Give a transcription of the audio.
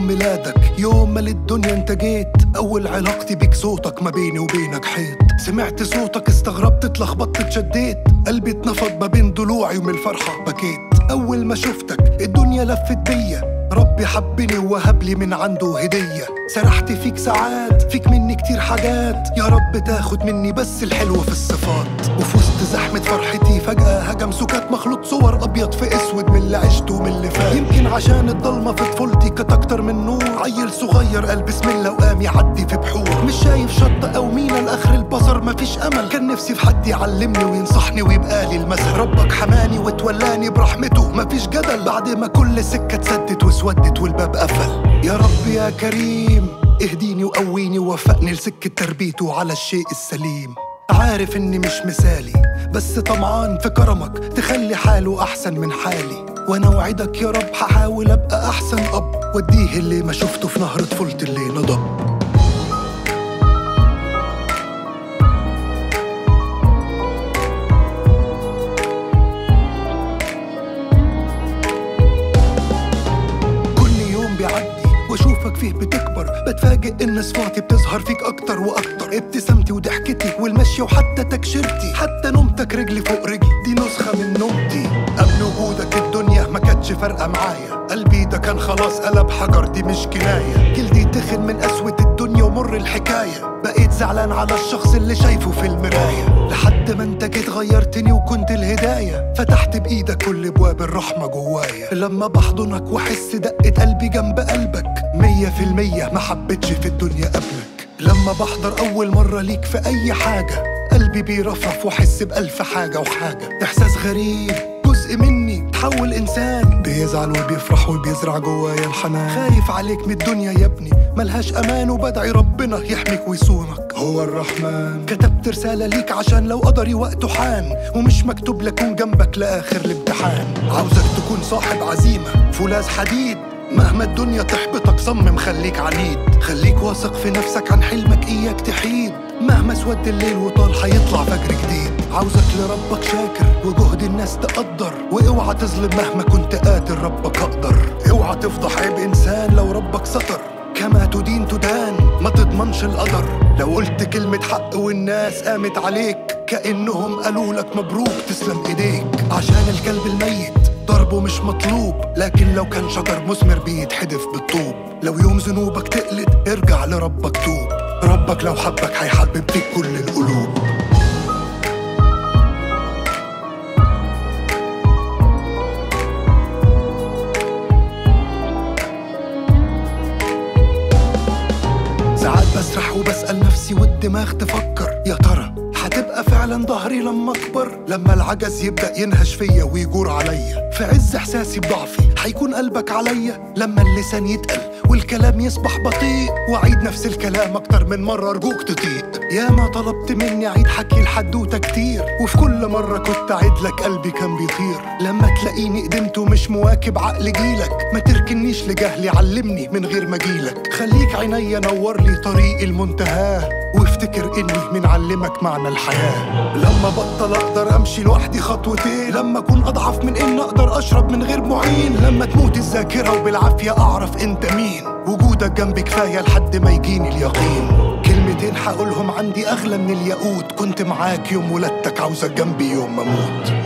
يوم ميلادك، يوم ما للدنيا انت جيت. اول علاقتي بيك صوتك، ما بيني وبينك حيط. سمعت صوتك استغربت اتلخبطت اتشديت، قلبي اتنفض ما بين ضلوعي ومن الفرحة بكيت. اول ما شفتك الدنيا لفت بيا، ربي حبني ووهبلي من عنده هدية. سرحت فيك ساعات، فيك مني كتير حاجات، يا رب تاخد مني بس الحلو في الصفات. وفي وسط زحمة فرحتي فجأة هجم سكات مخلوط صور أبيض في أسود من اللي عشته ومن اللي فات. يمكن عشان الضلمة في طفولتي كانت أكتر من نور، عيل صغير قال بسم الله وقام يعدي في بحور. مش شايف شط أو مينا لآخر البصر، مفيش أمل. كان نفسي في حد يعلمني وينصحني ويبقى لي المثل. ربك حماني وتولاني برحمته، مفيش جدل بعد ما كل سكة اتسدت واسودت والباب قفل. يا رب يا كريم اهديني وقويني ووفقني لسكة تربيته على الشيء السليم. عارف اني مش مثالي بس طمعان في كرمك تخلي حاله احسن من حالي. وانا وعدك يا رب هحاول ابقى احسن اب، واديه اللي ما شفته في نهر طفولتي اللي نضب. واشوفك فيه بتكبر، بتفاجئ ان صفاتي بتظهر فيك اكتر واكتر. ابتسامتي وضحكتي والمشي وحتى تكشيرتي، حتى نومتك رجلي فوق رجلي دي نسخة من نومتي. قبل وجودك الدنيا ما كانتش فارقة معايا، قلبي ده كان خلاص قلب حجر دي مش كناية. جلدي تخن من قسوة الدنيا ومر الحكاية، بقيت زعلان على الشخص اللي شايفه في المراية. لحد ما انت جيت غيرتني وكنت الهداية، فتحت بايدك كل ابواب الرحمة جوايا. لما بحضنك واحس دقة قلبي جنب قلبك، 100% ما حبيتش في الدنيا قبلك. لما بحضر اول مرة ليك في اي حاجة، قلبي بيرفرف واحس بألف حاجة وحاجة. احساس غريب جزء مني تحول انسان، بيزعل وبيفرح وبيزرع جوايا الحنان. خايف عليك من الدنيا يا ابني ملهاش امان، وبدعي ربنا يحميك ويصونك هو الرحمن. كتبت رسالة ليك عشان لو قدري وقته حان، ومش مكتوب لكون جنبك لاخر الامتحان. عاوزك تكون صاحب عزيمة فولاذ حديد، مهما الدنيا تحبطك صمم خليك عنيد. خليك واثق في نفسك عن حلمك اياك تحيد، مهما سود الليل وطال حيطلع فجر جديد. عاوزك لربك شاكر وجهد الناس تقدر، واوعى تظلم مهما كنت قاتل ربك اقدر. اوعى تفضح عيب انسان لو ربك ستر، كما تدين تدان ما تضمنش القدر. لو قلت كلمة حق والناس قامت عليك، كأنهم قالوا لك مبروك تسلم ايديك. عشان الكلب الميت ضربه مش مطلوب، لكن لو كان شجر مثمر بيتحدف بالطوب. لو يوم ذنوبك تقلد ارجع لربك توب، ربك لو حبك هيحبب فيك كل القلوب. ساعات بسرح وبسأل نفسي والدماغ تفكر، يا ترى هتبقى فعلا ظهري لما اكبر؟ لما العجز يبدأ ينهش فيا ويجور عليا، في عز احساسي بضعفي هيكون قلبك عليا. لما اللسان يتقل والكلام يصبح بطيء، واعيد نفس الكلام اكتر من مرة ارجوك تطيق. يا ما طلبت مني اعيد حكي الحدوتة كتير، وفي كل مرة كنت اعيد لك قلبي كان بيطير. لما تلاقيني قدمت ومش مواكب عقل جيلك، ما تركنيش لجهلي علمني من غير ما جيلك. خليك عينيا نور لي طريق المنتهى، وافتكر اني من علمك معنى الحياة. لما بطل اقدر امشي لوحدي خطوتين، لما اكون اضعف من ان اقدر اشرب من غير معين، لما تموت الذاكرة وبالعافية اعرف انت مين. وجودك جنبي كفاية لحد ما يجيني اليقين. كلمتين حقولهم عندي اغلى من الياقوت، كنت معاك يوم ولادتك عاوزك جنبي يوم ما اموت.